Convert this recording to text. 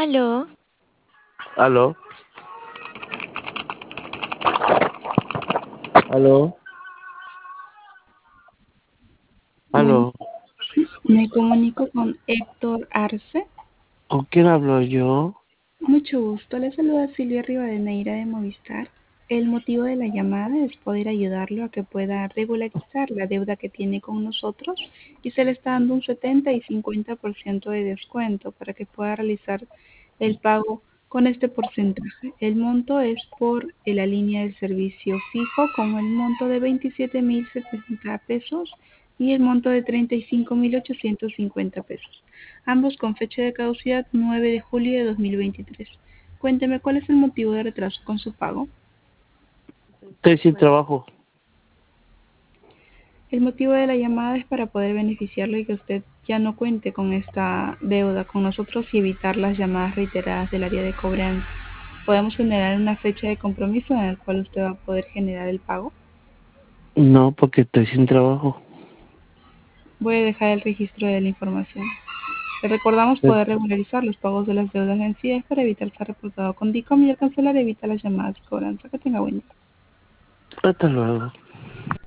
Aló, Aló, aló, Bueno, aló. me comunico con Héctor Arce. ¿Con quién hablo yo? Mucho gusto. Le saluda Silvia Rivadeneira de Movistar. El motivo de la llamada es poder ayudarlo a que pueda regularizar la deuda que tiene con nosotros y se le está dando un 70 y 50% de descuento para que pueda realizar el pago con este porcentaje. El monto es por la línea del servicio fijo con el monto de 27.070 pesos y el monto de 35.850 pesos, ambos con fecha de caducidad 9 de julio de 2023. Cuénteme, ¿cuál es el motivo de retraso con su pago? Estoy sin trabajo. El motivo de la llamada es para poder beneficiarlo y que usted ya no cuente con esta deuda con nosotros y evitar las llamadas reiteradas del área de cobranza. Podemos generar una fecha de compromiso en la cual usted va a poder generar el pago. No, porque estoy sin trabajo. Voy a dejar el registro de la información. Le recordamos poder regularizar los pagos de las deudas vencidas para evitar ser reportado con DICOM y al cancelar evita las llamadas de cobranza. Que tenga buen día. Hasta luego.